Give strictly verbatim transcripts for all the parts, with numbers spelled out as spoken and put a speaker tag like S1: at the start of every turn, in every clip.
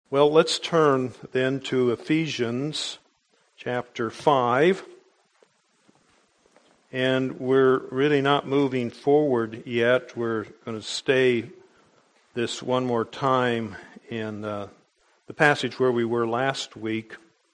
S1: Well, let's turn then to Ephesians chapter five. And we're really not moving forward yet. We're going to stay this one more time in uh, the passage where we were last week,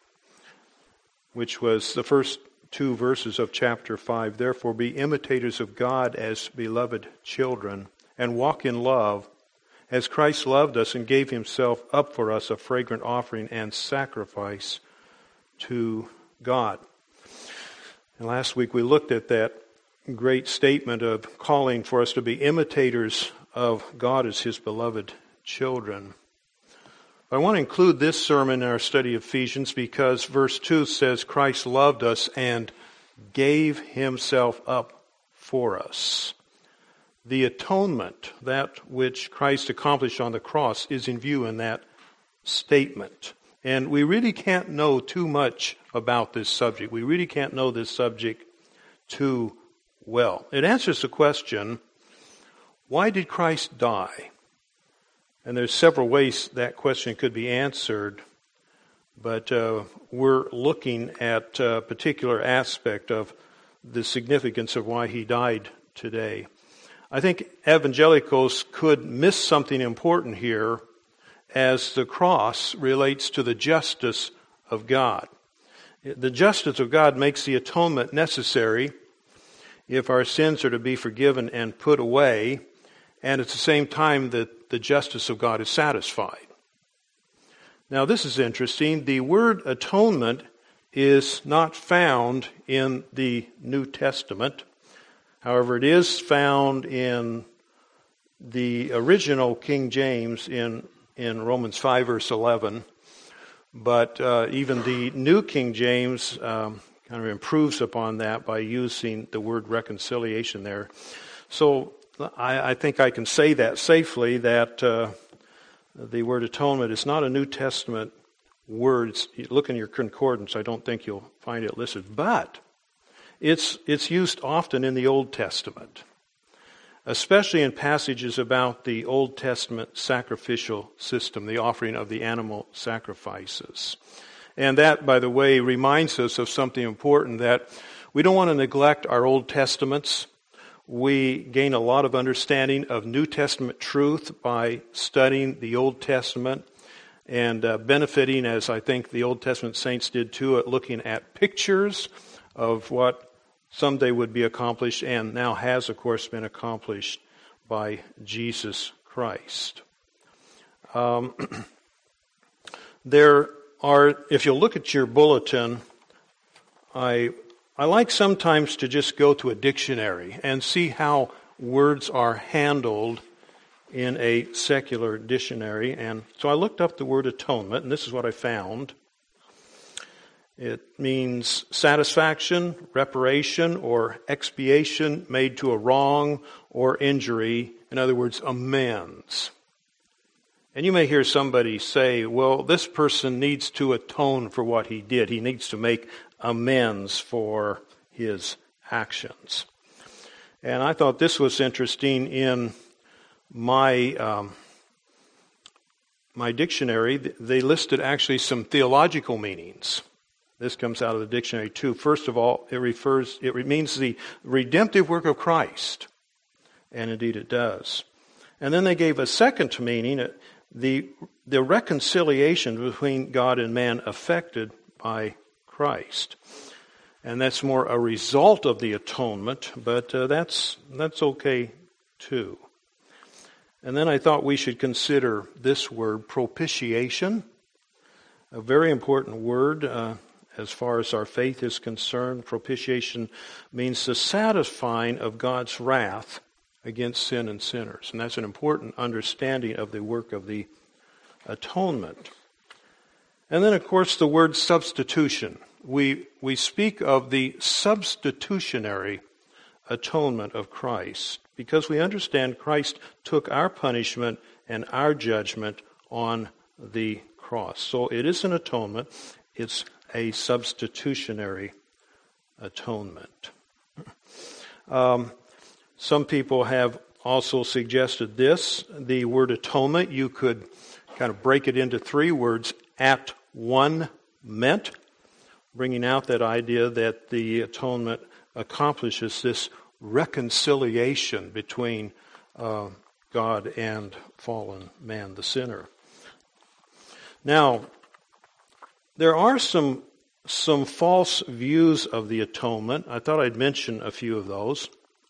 S1: which was the first two verses of chapter five. Therefore, be imitators of God as beloved children, and walk in love, as Christ loved us and gave himself up for us, a fragrant offering and sacrifice to God. And last week we looked at that great statement of calling for us to be imitators of God as his beloved children. I want to include this sermon in our study of Ephesians because verse two says Christ loved us and gave himself up for us. The atonement, that which Christ accomplished on the cross, is in view in that statement. And we really can't know too much about this subject. We really can't know this subject too well. It answers the question, why did Christ die? And there's several ways that question could be answered, but uh, we're looking at a particular aspect of the significance of why he died today. I think evangelicals could miss something important here as the cross relates to the justice of God. The justice of God makes the atonement necessary if our sins are to be forgiven and put away, and at the same time that the justice of God is satisfied. Now this is interesting. The word atonement is not found in the New Testament. However, it is found in the original King James in, in Romans five, verse eleven. But uh, even the New King James um, kind of improves upon that by using the word reconciliation there. So I, I think I can say that safely, that uh, the word atonement is not a New Testament word. Look in your concordance, I don't think you'll find it listed. But It's it's used often in the Old Testament, especially in passages about the Old Testament sacrificial system, the offering of the animal sacrifices. And that, by the way, reminds us of something important, that we don't want to neglect our Old Testaments. We gain a lot of understanding of New Testament truth by studying the Old Testament and uh, benefiting, as I think the Old Testament saints did too, at looking at pictures of what someday would be accomplished, and now has, of course, been accomplished by Jesus Christ. Um, there are, if you'll look at your bulletin, I I like sometimes to just go to a dictionary and see how words are handled in a secular dictionary. And so I looked up the word atonement, and this is what I found. It means satisfaction, reparation, or expiation made to a wrong or injury. In other words, amends. And you may hear somebody say, well, this person needs to atone for what he did. He needs to make amends for his actions. And I thought this was interesting. In my um, my dictionary, they listed actually some theological meanings. This comes out of the dictionary too. First of all, it refers, it means the redemptive work of Christ. And indeed it does. And then they gave a second meaning, the, the reconciliation between God and man effected by Christ. And that's more a result of the atonement, but uh, that's, that's okay too. And then I thought we should consider this word, propitiation, a very important word. Uh, As far as our faith is concerned, propitiation means the satisfying of God's wrath against sin and sinners. And that's an important understanding of the work of the atonement. And then, of course, the word substitution. We, we speak of the substitutionary atonement of Christ because we understand Christ took our punishment and our judgment on the cross. So it is an atonement. It's a substitutionary atonement. Um, some people have also suggested this. The word atonement, you could kind of break it into three words, at one meant, bringing out that idea that the atonement accomplishes this reconciliation between uh, God and fallen man, the sinner. Now, there are some some false views of the atonement. I thought I'd mention a few of those.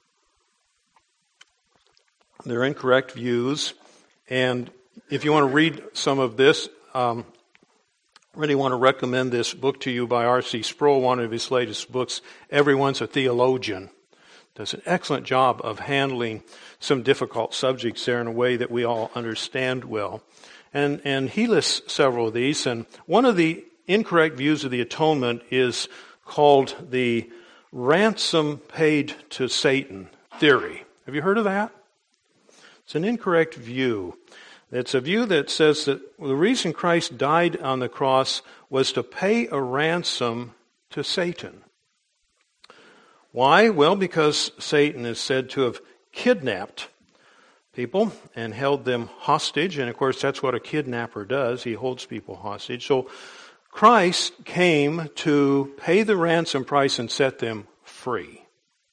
S1: They're incorrect views, and if you want to read some of this, um, I really want to recommend this book to you by R C Sproul, one of his latest books, Everyone's a Theologian. Does an excellent job of handling some difficult subjects there in a way that we all understand well. And, and he lists several of these, and one of the incorrect views of the atonement is called the ransom paid to Satan theory. Have you heard of that? It's an incorrect view. It's a view that says that the reason Christ died on the cross was to pay a ransom to Satan. Why? Well, because Satan is said to have kidnapped people and held them hostage. And of course, that's what a kidnapper does. He holds people hostage. So Christ came to pay the ransom price and set them free.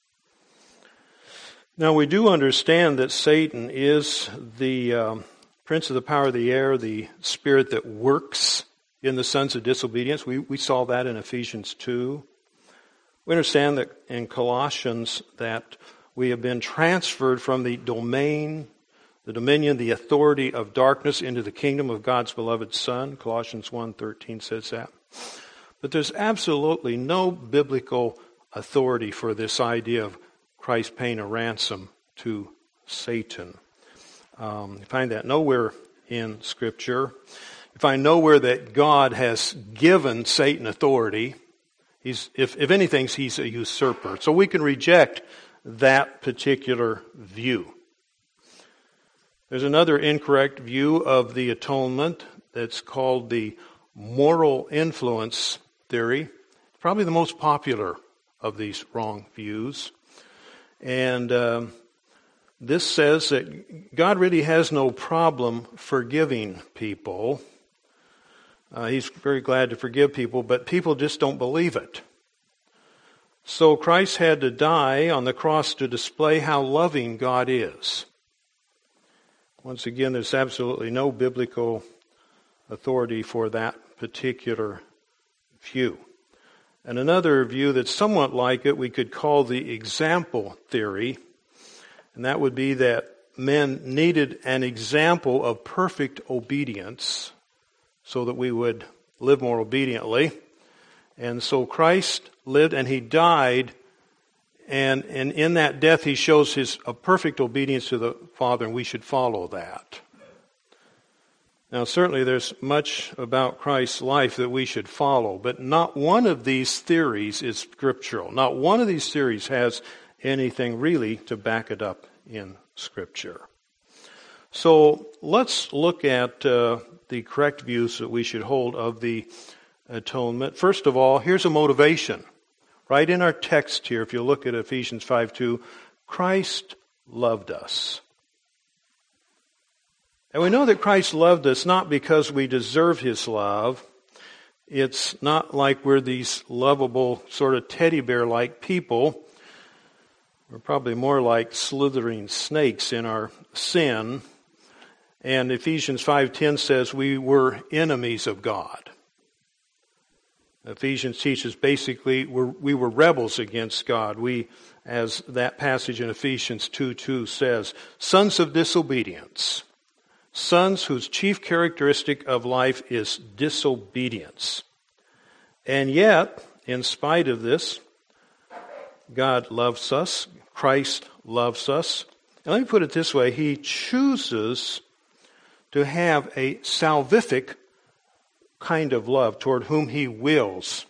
S1: Now, we do understand that Satan is the um, prince of the power of the air, the spirit that works in the sons of disobedience. We, we saw that in Ephesians two. We understand that in Colossians that we have been transferred from the domain, the dominion, the authority of darkness into the kingdom of God's beloved Son. Colossians one thirteen says that. But there's absolutely no biblical authority for this idea of Christ paying a ransom to Satan. Um, you find that nowhere in Scripture. You find nowhere that God has given Satan authority. He's, if, if anything, he's a usurper. So we can reject that particular view. There's another incorrect view of the atonement that's called the moral influence theory. Probably the most popular of these wrong views. And um, this says that God really has no problem forgiving people. Uh, he's very glad to forgive people, but people just don't believe it. So Christ had to die on the cross to display how loving God is. Once again, there's absolutely no biblical authority for that particular view. And another view that's somewhat like it, we could call the example theory, and that would be that men needed an example of perfect obedience so that we would live more obediently. And so Christ lived and he died, and, and in that death he shows his a perfect obedience to the Father, and we should follow that. Now certainly there's much about Christ's life that we should follow, but not one of these theories is scriptural. Not one of these theories has anything really to back it up in Scripture. So let's look at uh, the correct views that we should hold of the atonement. First of all, here's a motivation. Right in our text here, if you look at Ephesians five two, Christ loved us. And we know that Christ loved us not because we deserve his love. It's not like we're these lovable sort of teddy bear-like people. We're probably more like slithering snakes in our sin. And Ephesians five ten says we were enemies of God. Ephesians teaches basically we're, we were rebels against God. We, as that passage in Ephesians two two says, sons of disobedience. Sons whose chief characteristic of life is disobedience. And yet, in spite of this, God loves us. Christ loves us. And let me put it this way. He chooses to have a salvific kind of love toward whom he wills.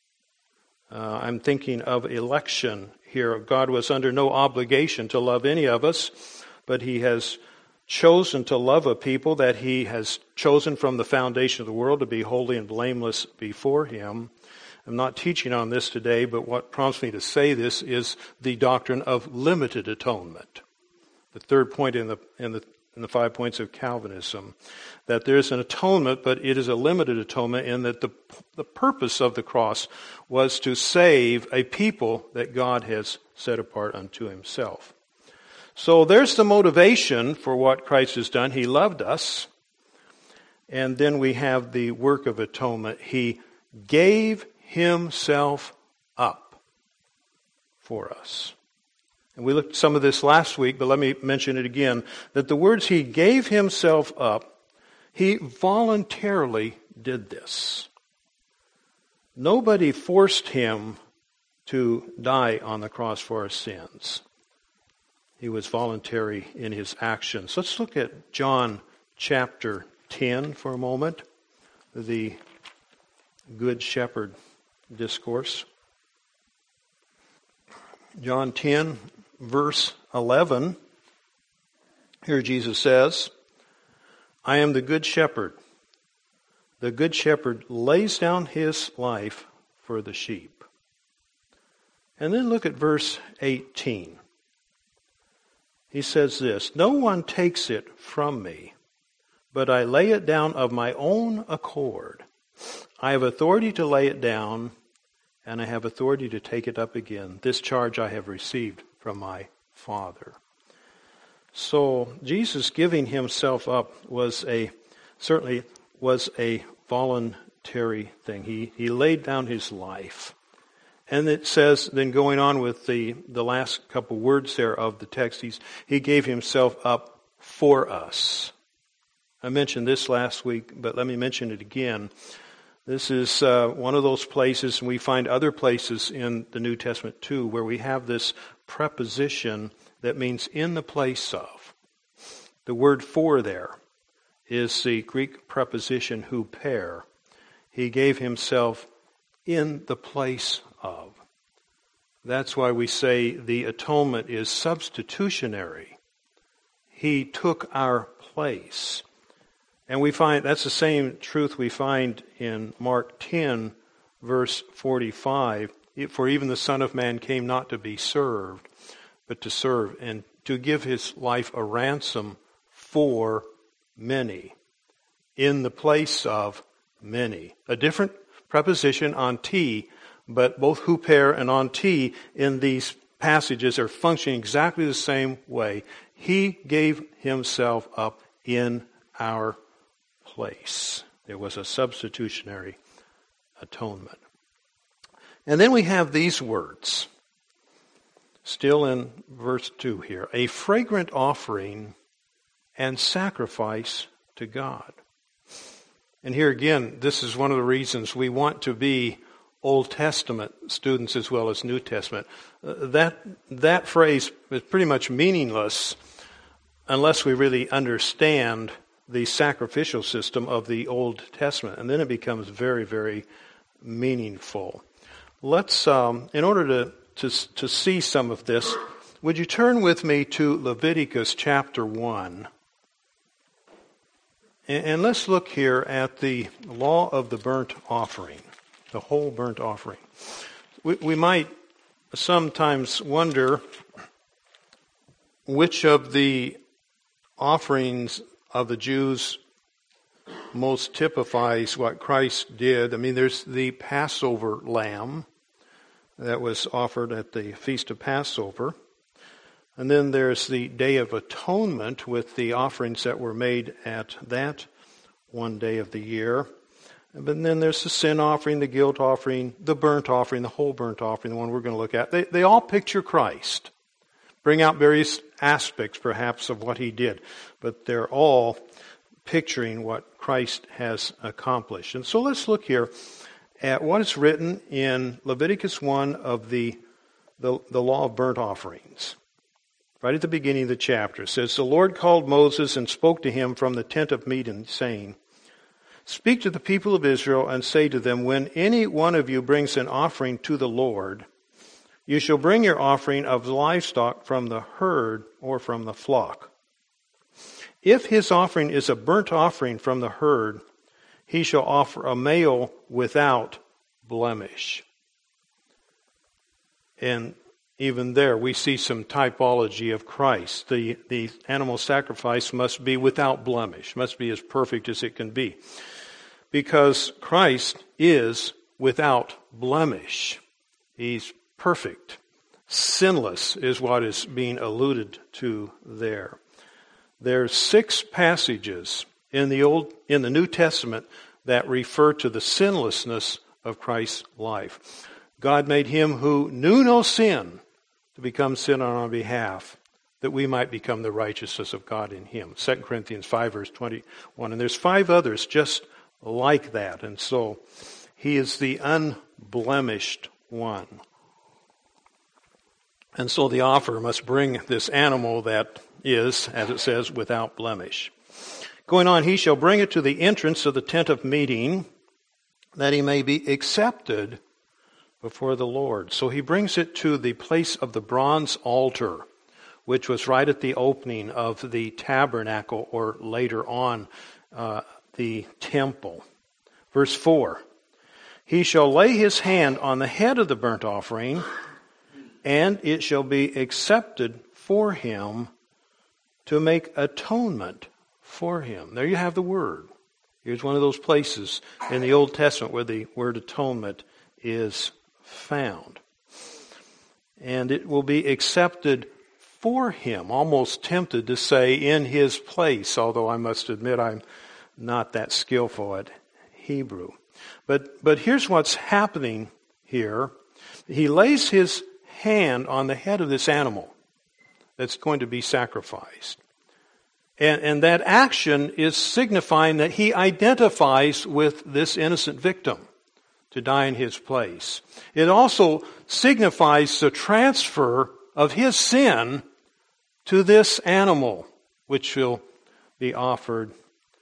S1: Uh, I'm thinking of election here. God was under no obligation to love any of us, but he has chosen to love a people that he has chosen from the foundation of the world to be holy and blameless before him. I'm not teaching on this today, but what prompts me to say this is the doctrine of limited atonement. The third point in the in the in the five points of Calvinism, that there's an atonement, but it is a limited atonement in that the, the purpose of the cross was to save a people that God has set apart unto himself. So there's the motivation for what Christ has done. He loved us. And then we have the work of atonement. He gave himself up for us. And we looked at some of this last week, but let me mention it again, that the words he gave himself up, he voluntarily did this. Nobody forced him to die on the cross for our sins. He was voluntary in his actions. Let's look at John chapter ten for a moment, the Good Shepherd discourse. John ten, verse eleven. Here Jesus says, I am the good shepherd. The good shepherd lays down his life for the sheep. And then look at verse eighteen. He says this, no one takes it from me, but I lay it down of my own accord. I have authority to lay it down, and I have authority to take it up again. This charge I have received from my Father. So Jesus giving himself up was a certainly was a voluntary thing. He he laid down his life. And it says, then going on with the, the last couple words there of the text, he's, he gave himself up for us. I mentioned this last week, but let me mention it again. This is uh, one of those places, and we find other places in the New Testament too, where we have this preposition that means in the place of. The word for there is the Greek preposition huper. He gave himself in the place of. That's why we say the atonement is substitutionary. He took our place. And we find that's the same truth we find in Mark ten, verse forty-five. For even the Son of Man came not to be served, but to serve, and to give his life a ransom for many, in the place of many. A different preposition on T, but both huper and on T in these passages are functioning exactly the same way. He gave himself up in our place. There was a substitutionary atonement. And then we have these words, still in verse two here. A fragrant offering and sacrifice to God. And here again, this is one of the reasons we want to be Old Testament students as well as New Testament. Uh, that that phrase is pretty much meaningless unless we really understand the sacrificial system of the Old Testament. And then it becomes very, very meaningful. Let's, um, in order to, to, to see some of this, would you turn with me to Leviticus chapter one? And, and let's look here at the law of the burnt offering, the whole burnt offering. We, we might sometimes wonder which of the offerings of the Jews most typifies what Christ did. I mean, there's the Passover lamb that was offered at the Feast of Passover. And then there's the Day of Atonement with the offerings that were made at that one day of the year. But then there's the sin offering, the guilt offering, the burnt offering, the whole burnt offering, the one we're going to look at. They, they all picture Christ. Bring out various aspects, perhaps, of what he did. But they're all picturing what Christ has accomplished. And so let's look here at what is written in Leviticus one of the, the, the law of burnt offerings. Right at the beginning of the chapter, it says, The Lord called Moses and spoke to him from the tent of meeting, saying, Speak to the people of Israel and say to them, When any one of you brings an offering to the Lord, you shall bring your offering of livestock from the herd or from the flock. If his offering is a burnt offering from the herd, he shall offer a male without blemish. And even there we see some typology of Christ. The, the animal sacrifice must be without blemish, must be as perfect as it can be. Because Christ is without blemish. He's perfect. Sinless is what is being alluded to there. There's six passages in the Old, in the New Testament that refer to the sinlessness of Christ's life. God made him who knew no sin to become sin on our behalf, that we might become the righteousness of God in him. Second Corinthians five, verse twenty-one. And there's five others just like that. And so he is the unblemished one. And so the offerer must bring this animal that is, as it says, without blemish. Going on, he shall bring it to the entrance of the tent of meeting, that he may be accepted before the Lord. So he brings it to the place of the bronze altar, which was right at the opening of the tabernacle, or later on, uh, the temple. Verse four, he shall lay his hand on the head of the burnt offering, and it shall be accepted for him to make atonement for him. There you have the word. Here's one of those places in the Old Testament where the word atonement is found. And it will be accepted for him. Almost tempted to say in his place, although I must admit I'm not that skillful at Hebrew. But, but here's what's happening here. He lays his hand on the head of this animal that's going to be sacrificed. And, and that action is signifying that he identifies with this innocent victim to die in his place. It also signifies the transfer of his sin to this animal, which will be offered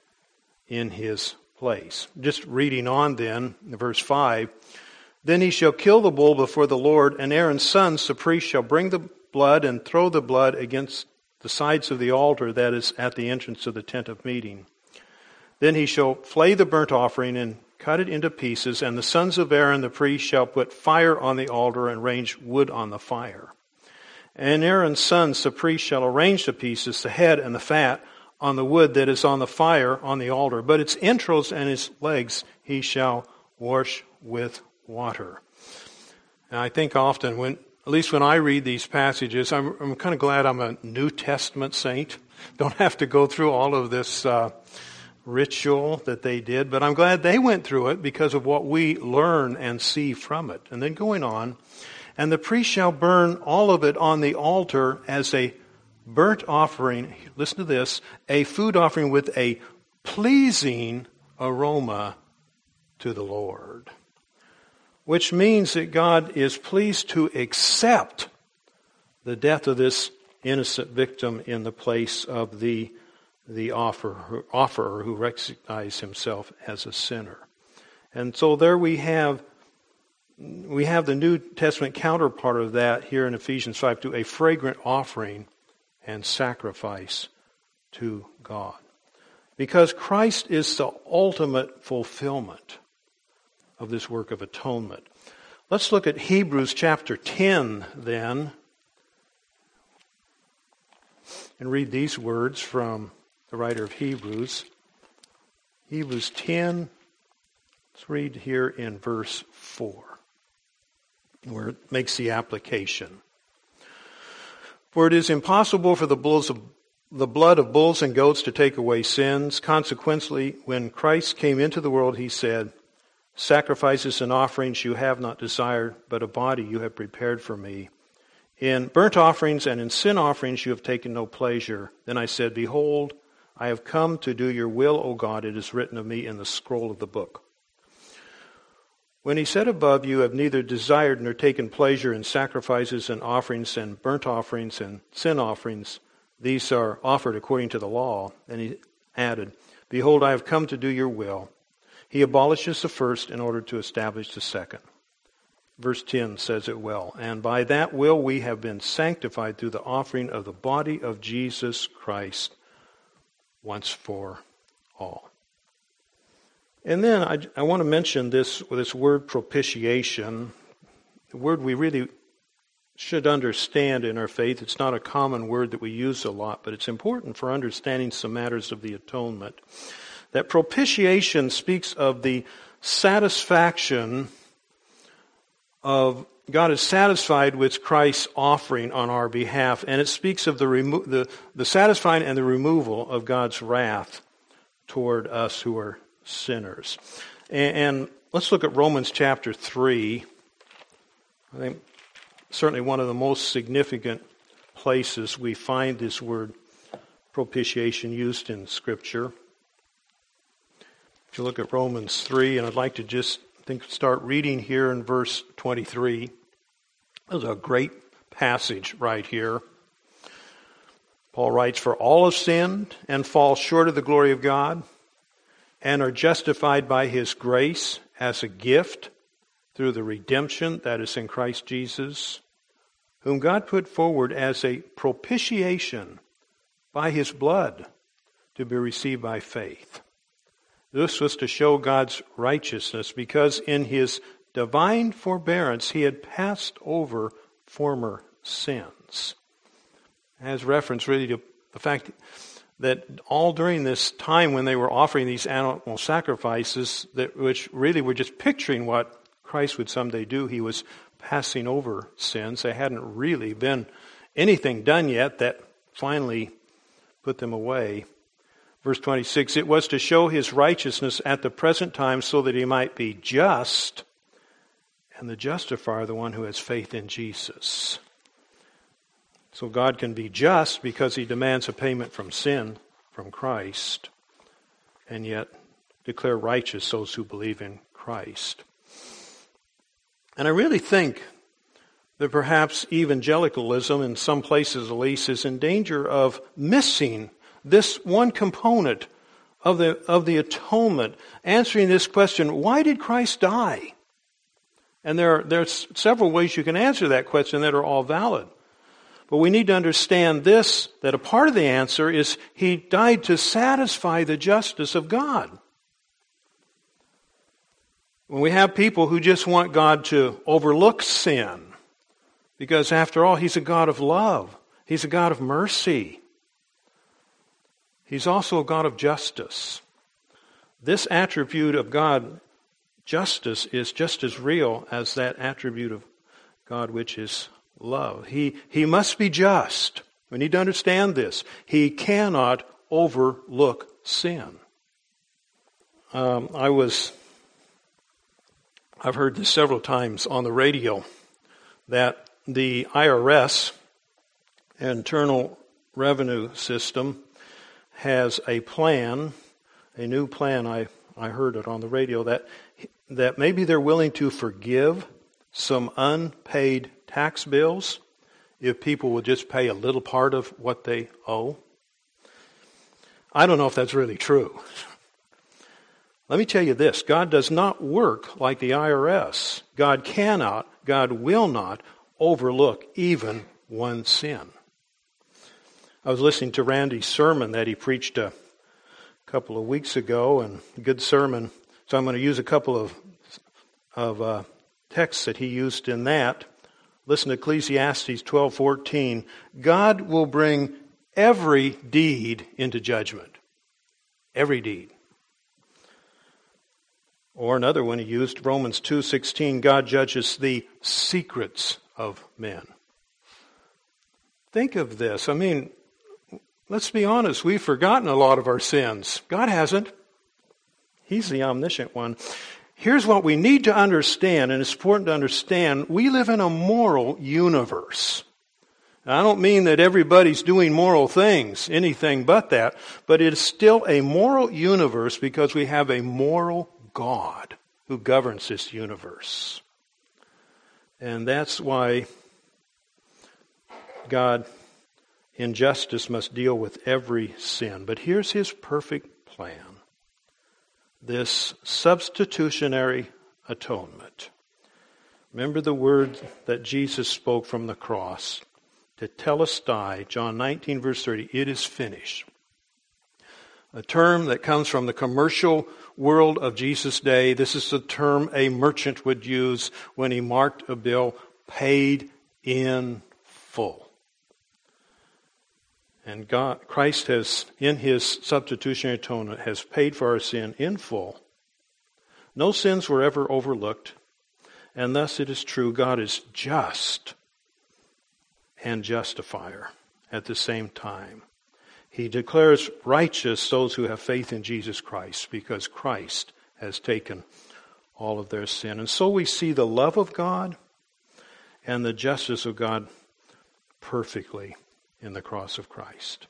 S1: in his place. Just reading on then, verse five, then he shall kill the bull before the Lord, and Aaron's sons, the priest, shall bring the blood and throw the blood against the sides of the altar that is at the entrance of the tent of meeting. Then he shall flay the burnt offering and cut it into pieces, and the sons of Aaron the priest shall put fire on the altar and range wood on the fire. And Aaron's sons the priest shall arrange the pieces, the head and the fat, on the wood that is on the fire on the altar, but its entrails and its legs he shall wash with water. And I think often, when at least when I read these passages, I'm, I'm kind of glad I'm a New Testament saint. Don't have to go through all of this uh, ritual that they did, but I'm glad they went through it because of what we learn and see from it. And then going on, and the priest shall burn all of it on the altar as a burnt offering, listen to this, a food offering with a pleasing aroma to the Lord. Which means that God is pleased to accept the death of this innocent victim in the place of the, the offerer, offerer who recognized himself as a sinner. And so there we have we have the New Testament counterpart of that here in Ephesians five two, a fragrant offering and sacrifice to God. Because Christ is the ultimate fulfillment of this work of atonement. Let's look at Hebrews chapter ten then, and read these words from the writer of Hebrews. Hebrews ten, let's read here in verse four, where it makes the application. For it is impossible for the bulls of the blood of bulls and goats to take away sins. Consequently, when Christ came into the world, he said, sacrifices and offerings you have not desired, but a body you have prepared for me. In burnt offerings and in sin offerings you have taken no pleasure. Then I said, behold, I have come to do your will, O God. It is written of me in the scroll of the book. When he said above, you have neither desired nor taken pleasure in sacrifices and offerings and burnt offerings and sin offerings, these are offered according to the law. And he added, behold, I have come to do your will. He abolishes the first in order to establish the second. Verse ten says it well. And by that will we have been sanctified through the offering of the body of Jesus Christ once for all. And then I, I want to mention this, this word propitiation, the word we really should understand in our faith. It's not a common word that we use a lot, but it's important for understanding some matters of the atonement. That propitiation speaks of the satisfaction of God is satisfied with Christ's offering on our behalf, and it speaks of the, remo- the the satisfying and the removal of God's wrath toward us who are sinners. And, and let's look at Romans chapter three. I think certainly one of the most significant places we find this word propitiation used in Scripture. If you look at Romans three, and I'd like to just I think start reading here in verse twenty-three. This is a great passage right here. Paul writes, "For all have sinned and fall short of the glory of God, and are justified by His grace as a gift through the redemption that is in Christ Jesus, whom God put forward as a propitiation by His blood to be received by faith." This was to show God's righteousness, because in His divine forbearance He had passed over former sins. As reference really to the fact that all during this time when they were offering these animal sacrifices, that which really were just picturing what Christ would someday do, He was passing over sins. There hadn't really been anything done yet that finally put them away. Verse twenty-six, "It was to show His righteousness at the present time, so that He might be just, and the justifier, the one who has faith in Jesus." So God can be just because He demands a payment from sin, from Christ, and yet declare righteous those who believe in Christ. And I really think that perhaps evangelicalism, in some places at least, is in danger of missing this one component of the of the atonement, answering this question, why did Christ die? And there are there's several ways you can answer that question that are all valid. But we need to understand this, that a part of the answer is He died to satisfy the justice of God. When we have people who just want God to overlook sin, because after all, He's a God of love. He's a God of mercy. He's also a God of justice. This attribute of God, justice, is just as real as that attribute of God which is love. He, he must be just. We need to understand this. He cannot overlook sin. Um, I was, I've heard this several times on the radio, that the I R S, Internal Revenue System, has a plan, a new plan, I, I heard it on the radio, that that maybe they're willing to forgive some unpaid tax bills if people will just pay a little part of what they owe. I don't know if that's really true. Let me tell you this, God does not work like the I R S. God cannot, God will not overlook even one sin. I was listening to Randy's sermon that he preached a couple of weeks ago, and a good sermon. So I'm going to use a couple of of uh, texts that he used in that. Listen to Ecclesiastes twelve fourteen. God will bring every deed into judgment. Every deed. Or another one he used, Romans two sixteen. God judges the secrets of men. Think of this. I mean, let's be honest, we've forgotten a lot of our sins. God hasn't. He's the omniscient one. Here's what we need to understand, and it's important to understand. We live in a moral universe. Now, I don't mean that everybody's doing moral things, anything but that, but it's still a moral universe because we have a moral God who governs this universe. And that's why God in justice must deal with every sin. But here's His perfect plan. This substitutionary atonement. Remember the word that Jesus spoke from the cross. Tetelestai, John nineteen verse thirty, it is finished. A term that comes from the commercial world of Jesus' day. This is the term a merchant would use when he marked a bill, paid in full. And God, Christ has, in his substitutionary atonement, has paid for our sin in full. No sins were ever overlooked, and thus it is true God is just and justifier at the same time. He declares righteous those who have faith in Jesus Christ, because Christ has taken all of their sin. And so we see the love of God and the justice of God perfectly in the cross of Christ.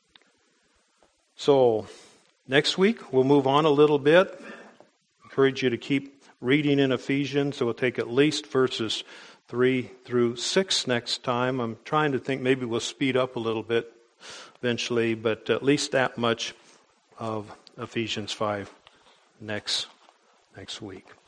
S1: So, next week we'll move on a little bit. Encourage you to keep reading in Ephesians. So we'll take at least verses three through six next time. I'm trying to think maybe we'll speed up a little bit eventually, but at least that much of Ephesians five next next week.